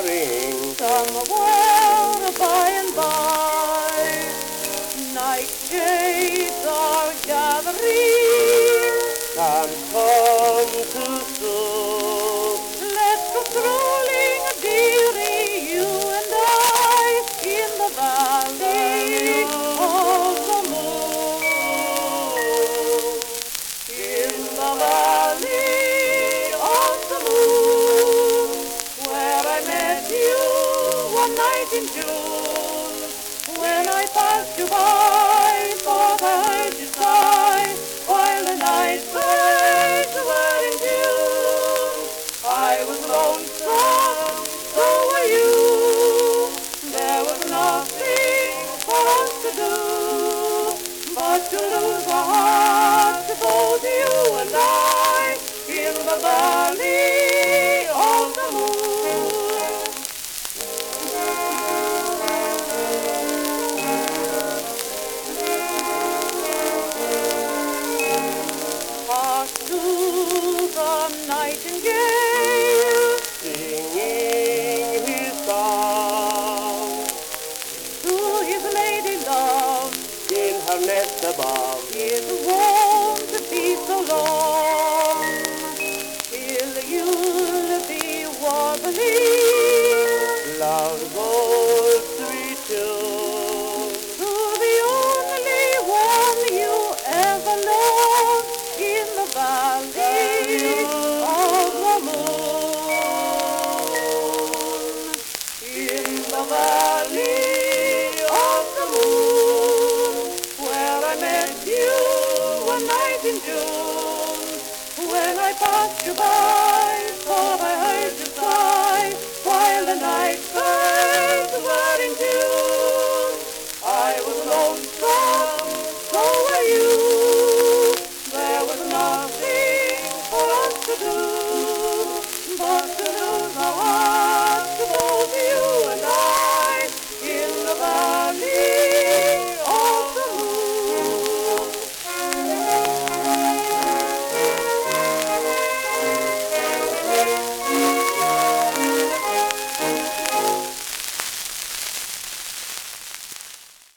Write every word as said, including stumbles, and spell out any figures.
gathering somewhere by and by. Night shades are gathering, can't come too soon. let's go strolling, dearie, you and I, in the valley of the moon. In the valley of the moon, where I met you one night in June. When I passed you by, thought I heard you sigh, while the night birds were in tune. I was lonesome, so were you. There was nothing for us to do but to lose our hearts, both you and I, in the valley of the moon. Hark to the nightingale, Singing his song to his lady love. in her nest above. It won't be so long till you'll be warbling